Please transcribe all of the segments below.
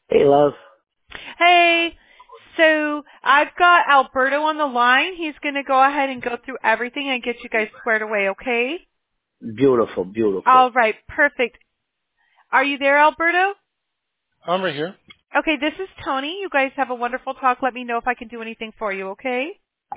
Hey, love. Hey, so I've got Alberto on the line. He's going to go ahead and go through everything and get you guys squared away, okay? Beautiful, beautiful. All right, perfect. Are you there, Alberto? I'm right here. Okay, this is Tony. You guys have a wonderful talk. Let me know if I can do anything for you, okay?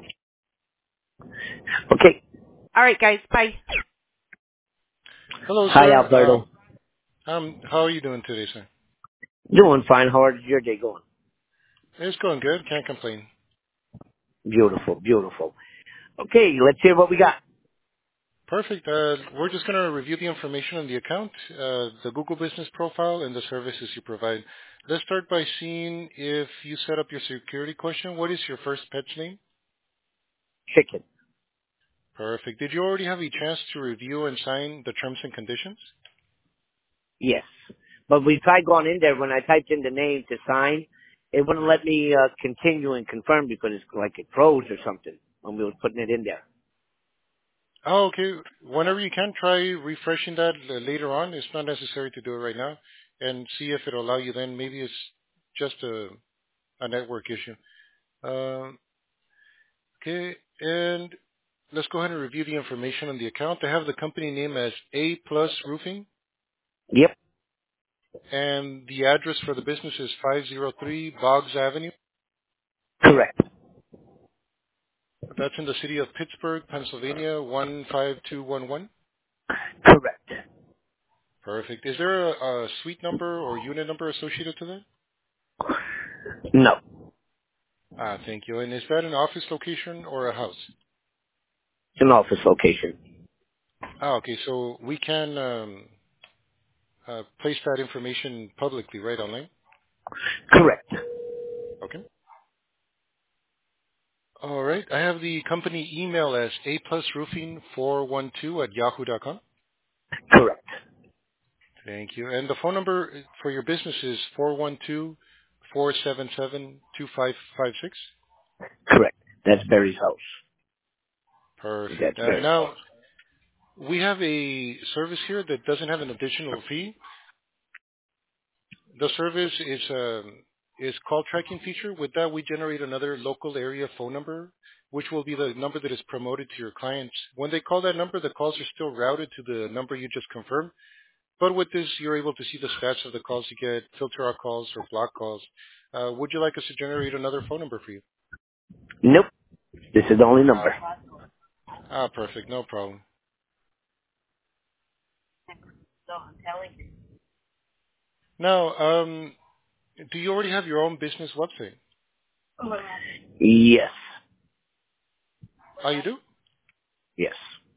Okay. All right, guys, bye. Hello, Hi, sir. Alberto. How are you doing today, sir? Doing fine. How is your day going? It's going good. Can't complain. Beautiful, beautiful. Okay, let's hear what we got. Perfect. We're just going to review the information on the account, the Google Business profile, and the services you provide. Let's start by seeing if you set up your security question. What is your first pet's name? Chicken. Perfect. Did you already have a chance to review and sign the terms and conditions? Yes. But we tried going in there. When I typed in the name to sign, it wouldn't let me continue and confirm because it's like it froze or something when we were putting it in there. Oh, okay. Whenever you can, try refreshing that later on. It's not necessary to do it right now, and see if it'll allow you. Then maybe it's just a network issue. Um, okay, and let's go ahead and review the information on the account. I have the company name as A Plus Roofing, Yep. and the address for the business is 503 Boggs Avenue. Correct. That's in the city of Pittsburgh, Pennsylvania, 15211. Correct. Perfect. Is there a suite number or unit number associated to that? No. Ah, thank you. And is that an office location or a house? It's an office location. Ah, okay. So we can place that information publicly, right, online? Correct. Okay. All right. I have the company email as aplusroofing412 at yahoo.com. Correct. Thank you. And the phone number for your business is 412-477-2556. Correct. That's Barry's house. Perfect. That's Barry's Now, house. we have a service here that doesn't have an additional fee. The service is call tracking feature. With that, we generate another local area phone number, which will be the number that is promoted to your clients. When they call that number, the calls are still routed to the number you just confirmed. But with this, you're able to see the stats of the calls you get, filter out calls or block calls. Would you like us to generate another phone number for you? Nope. This is the only number. Perfect. No problem. Now, do you already have your own business website? Yes. Oh, you do? Yes.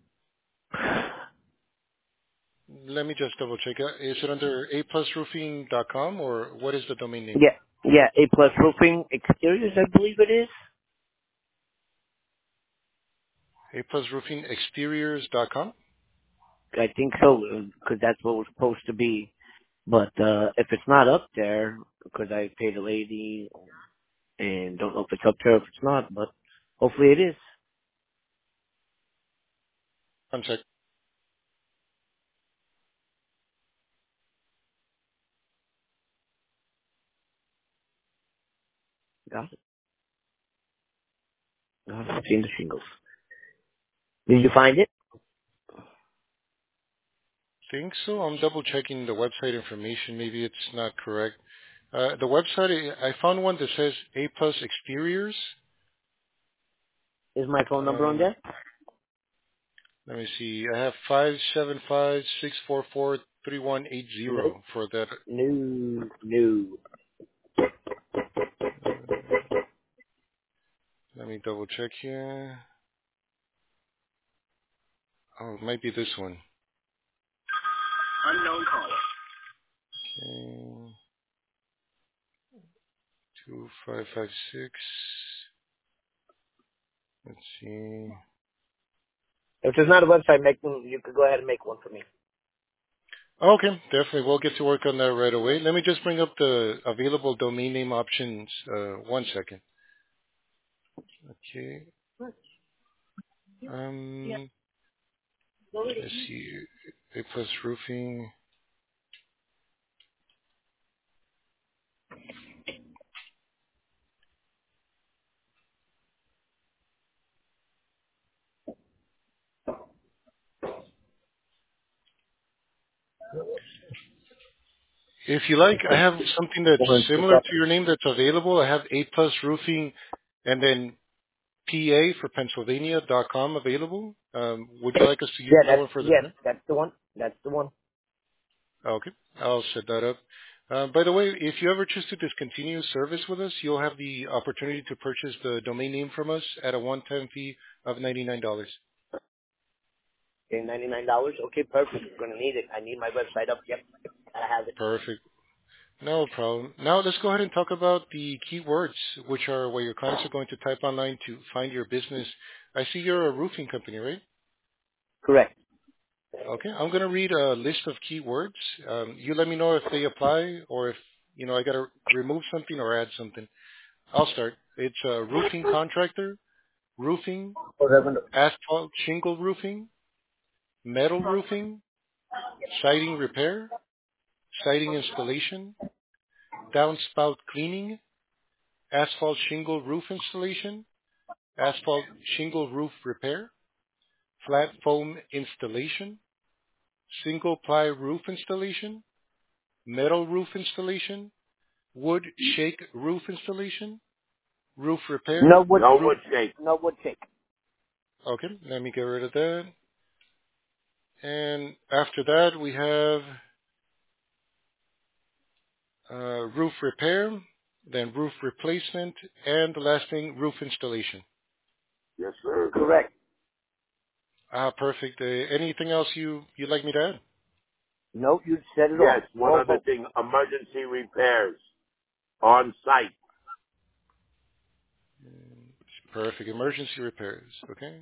Let me just double check. Is it under aplusroofing.com or what is the domain name? Yeah. Yeah. A plus roofing exteriors, I believe it is. aplusroofingexteriors.com? I think so, because that's what it was supposed to be. But if it's not up there, because I paid a lady and don't know if it's up there, if it's not, but hopefully it is. One sec. Got it. Got it. I've seen the shingles. Did you find it? Think so. I'm double checking the website information. Maybe it's not correct. The website, I found one that says A Plus Exteriors. Is my phone number on Um, there? let me see. I have 575-644-3180 Nope. for that. No. No. Let me double check here. Oh, it might be this one. Unknown caller. Okay. 2556. Let's see. If there's not a website, you could go ahead and make one for me. Okay, definitely. We'll get to work on that right away. Let me just bring up the available domain name options. One second. Okay. Let's see. A plus roofing. If you like, I have something that's similar to your name that's available. I have A Plus Roofing and then PA for Pennsylvania.com available. Would you like us to use that one for the time? That's the one. That's the one. Okay, I'll set that up. By the way, if you ever choose to discontinue service with us, you'll have the opportunity to purchase the domain name from us at a one-time fee of $99. Okay, $99. Okay, perfect. I'm gonna need it. I need my website up. Yep, I have it. Perfect. No problem. Now let's go ahead and talk about the keywords, which are where your clients are going to type online to find your business. I see you're a roofing company, right? Correct. Okay, I'm going to read a list of keywords. You let me know if they apply or if, I got to remove something or add something. I'll start. It's a roofing contractor, roofing, asphalt shingle roofing, metal roofing, siding repair, siding installation, downspout cleaning, asphalt shingle roof installation, asphalt shingle roof repair, flat foam installation, single ply roof installation, metal roof installation, wood shake roof installation, roof repair. No wood shake. No wood shake. Okay, let me get rid of that. And after that, we have roof repair, then roof replacement, and the last thing, roof installation. Yes, sir. Correct. Perfect. Anything else you'd like me to add? No, you said it all. Yes, one other thing, emergency repairs on site. Perfect. Emergency repairs. Okay.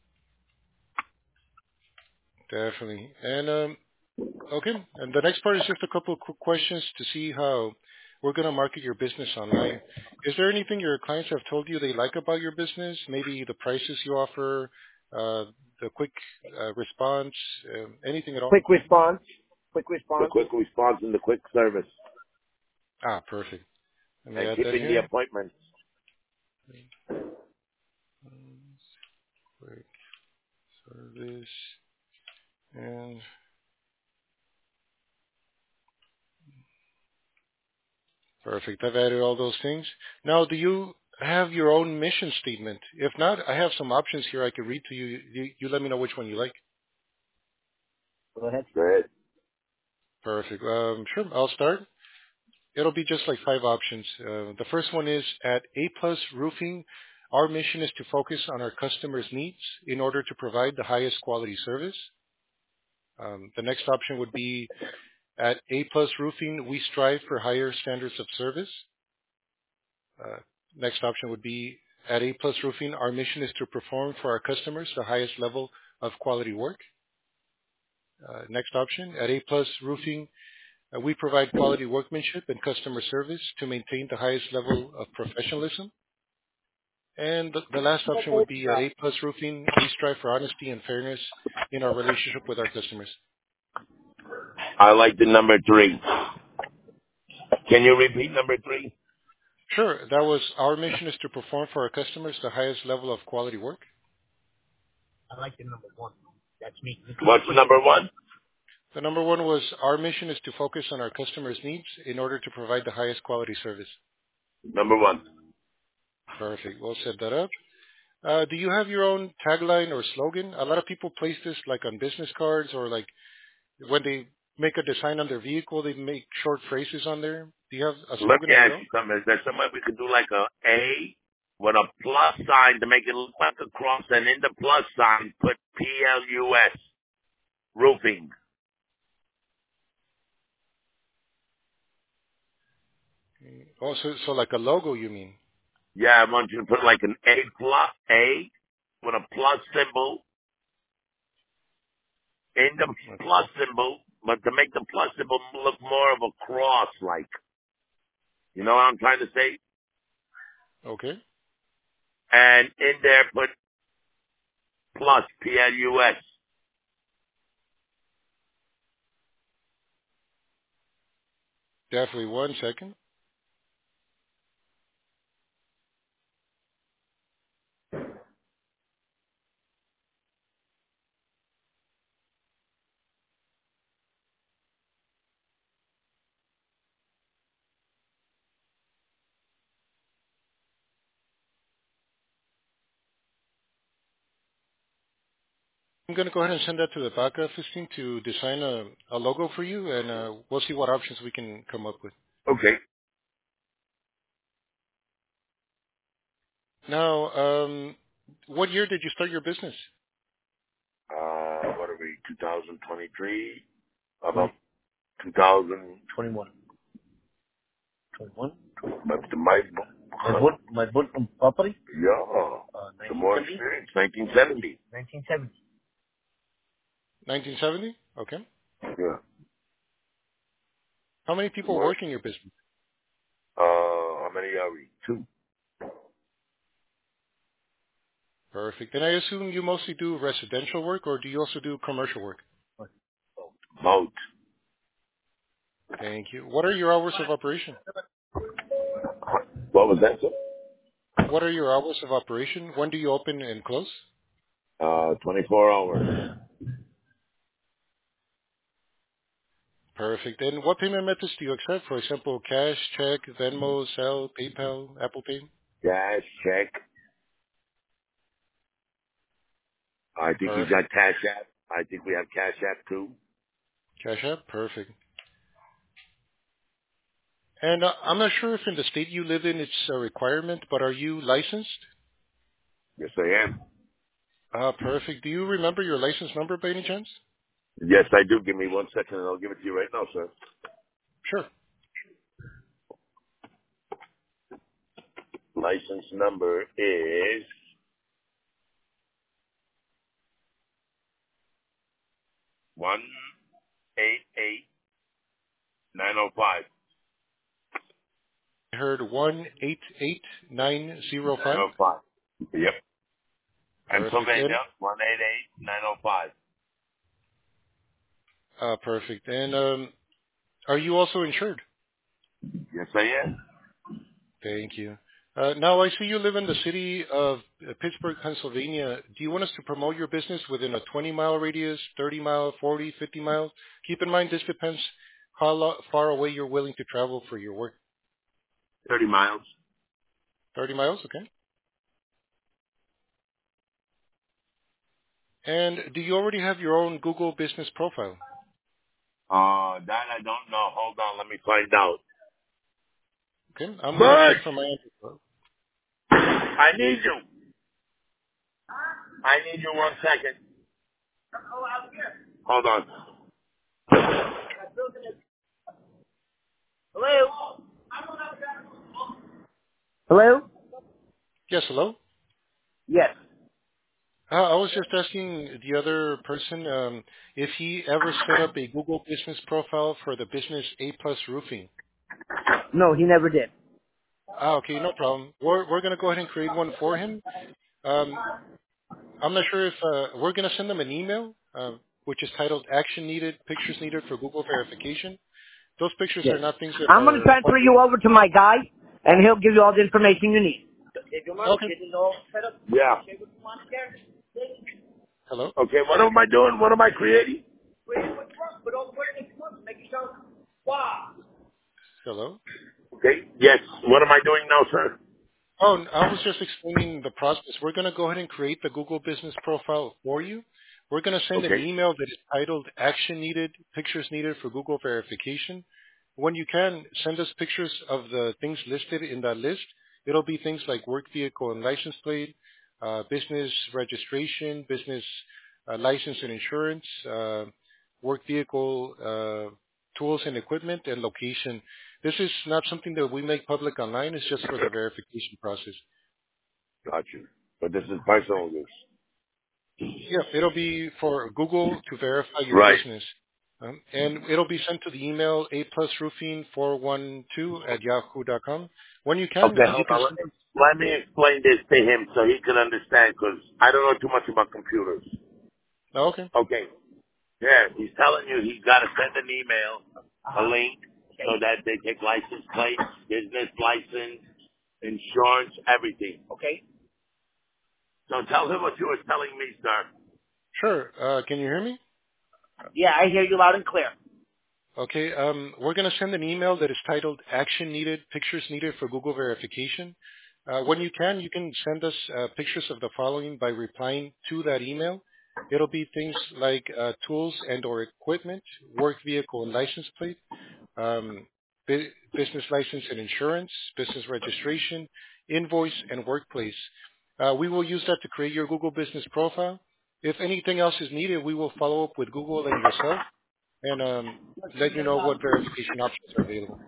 Definitely. And okay. And the next part is just a couple of quick questions to see how we're going to market your business online. Is there anything your clients have told you they like about your business? Maybe the prices you offer, the quick response, anything at all? Quick response. The quick response and the quick service. Perfect. Let me And add that keeping the here. appointments. Quick service and perfect. I've added all those things. Now, do you have your own mission statement? If not, I have some options here I can read to you. You let me know which one you like. Go ahead. Perfect. Sure, I'll start. It'll be just like 5 options. The first one is at A Plus Roofing. Our mission is to focus on our customers' needs in order to provide the highest quality service. The next option would be at A Plus Roofing. We strive for higher standards of service. Next option would be at A Plus Roofing. Our mission is to perform for our customers the highest level of quality work. Next option, at A Plus Roofing, we provide quality workmanship and customer service to maintain the highest level of professionalism. And the last option would be at A Plus Roofing, we strive for honesty and fairness in our relationship with our customers. I like the number 3. Can you repeat number 3? Sure. That was our mission is to perform for our customers the highest level of quality work. I like the number 1. That's me. What's number 1? The number 1 was our mission is to focus on our customers' needs in order to provide the highest quality service. Number 1. Perfect. We'll set that up. Do you have your own tagline or slogan? A lot of people place this like on business cards or like when they make a design on their vehicle, they make short phrases on there. Do you have a slogan? Let me ask you something. Is there some way we could do like A with a plus sign to make it look like a cross, and in the plus sign put PLUS, roofing? Oh, so like a logo, you mean? Yeah, I want you to put like an A with a plus symbol in the plus symbol, but to make the plus symbol look more of a cross, like. You know what I'm trying to say? Okay. And in there put plus, PLUS. Definitely. 1 second. I'm going to go ahead and send that to the back office team to design a logo for you, and we'll see what options we can come up with. Okay. Now, what year did you start your business? What are we, 2023? About 2021. 21? My book property? Yeah. The more experience, 1970. 1970. 1970? Okay. Yeah. How many people More. work in your business? How many are we? 2. Perfect. And I assume you mostly do residential work, or do you also do commercial work? Both. Thank you. What are your hours of operation? What was that, sir? What are your hours of operation? When do you open and close? 24 hours. Perfect. And what payment methods do you accept? For example, cash, check, Venmo, Zelle, PayPal, Apple Pay? Cash, check. I think he's Perfect. got Cash App. I think we have Cash App too. Cash App? Perfect. And I'm not sure if in the state you live in it's a requirement, but are you licensed? Yes, I am. Perfect. Do you remember your license number by any chance? Yes, I do. Give me 1 second and I'll give it to you right now, sir. Sure. License number is 188905. I heard 188905. 905. Yep. Perfect. Pennsylvania, 188905. Perfect. And are you also insured? Yes, I am. Thank you. Now, I see you live in the city of Pittsburgh, Pennsylvania. Do you want us to promote your business within a 20-mile radius, 30-mile, 40, 50 miles? Keep in mind, this depends how far away you're willing to travel for your work. 30 miles. 30 miles, okay. And do you already have your own Google business profile? That I don't know. Hold on. Let me find out. Okay, I'm going to Bert! check for my end. I need you. I need you 1 second. Hold on. Hello? Hello? Yes, hello? Yes. I was just asking the other person if he ever set up a Google business profile for the business A Plus Roofing. No, he never did. Okay, no problem. We're going to go ahead and create one for him. Um, I'm not sure if we're going to send them an email, which is titled "Action Needed: Pictures Needed for Google Verification." Those pictures Yes. are not things that I'm going to are transfer you over to my guy, and he'll give you all the information you need. okay. Yeah. Hello, Okay, what am I doing? What am I creating? hello. Okay. Yes. What am I doing now, sir? Oh, I was just explaining the process. We're going to go ahead and create the Google business profile for you. We're going to send an Okay. email that is titled "Action Needed: Pictures Needed for Google Verification." When you can, send us pictures of the things listed in that list. It'll be things like work vehicle and license plate, business registration, business license and insurance, work vehicle tools and equipment, and location. This is not something that we make public online. It's just for the verification process. Got you. But this is personal use. Yeah, it'll be for Google to verify your Right. business. And it'll be sent to the email aplusroofing412@yahoo.com. When you can, Okay, you hold can on. send Let me explain this to him so he can understand, because I don't know too much about computers. oh, okay. Okay. Yeah, he's telling you he's got to send an email, a link, so that they take license plates, business license, insurance, everything. Okay? So tell him what you were telling me, sir. Sure. Can you hear me? Yeah, I hear you loud and clear. Okay. We're going to send an email that is titled "Action Needed: Pictures Needed for Google Verification." When you can send us pictures of the following by replying to that email. It'll be things like tools and or equipment, work vehicle and license plate, business license and insurance, business registration, invoice, and workplace. We will use that to create your Google business profile. If anything else is needed, we will follow up with Google and yourself and let you know what verification options are available.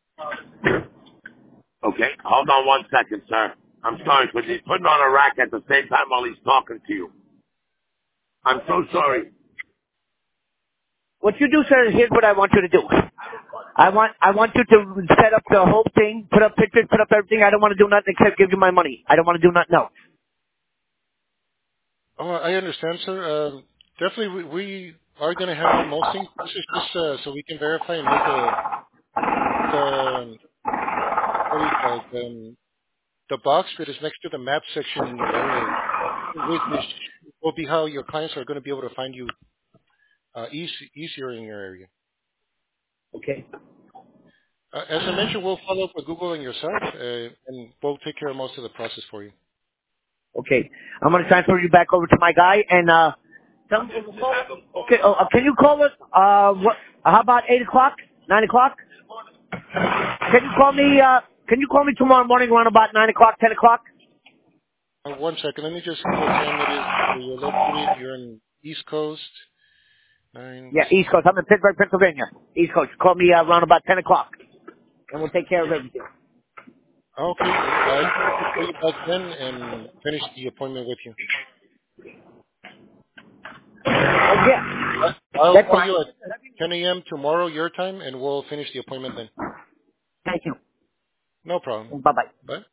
Okay, hold on 1 second, sir. I'm sorry, but he's putting on a rack at the same time while he's talking to you. I'm so sorry. What you do, sir, here's what I want you to do. I want you to set up the whole thing, put up pictures, put up everything. I don't want to do nothing except give you my money. I don't want to do nothing else. Oh, I understand, sir. Definitely, we are going to handle most things. This is just so we can verify and make what do you call it? The box that is next to the map section in your area, which will be how your clients are going to be able to find you easier in your area. Okay. As I mentioned, we'll follow up with Google and yourself, and we'll take care of most of the process for you. Okay. I'm going to transfer you back over to my guy and, tell him to call. Okay. Can you call us, how about 8 o'clock? 9 o'clock? Can you call me tomorrow morning around about 9 o'clock, 10 o'clock? 1 second. Let me just see what time it is. You're located. You're in East Coast. Yeah, East Coast. I'm in Pittsburgh, Pennsylvania. East Coast. Call me around about 10 o'clock, and we'll take care of everything. Okay. I can call you back then and finish the appointment with you. Oh, yeah. I'll That's call fine. you at 10 a.m. tomorrow, your time, and we'll finish the appointment then. Thank you. No problem. Bye-bye. Bye.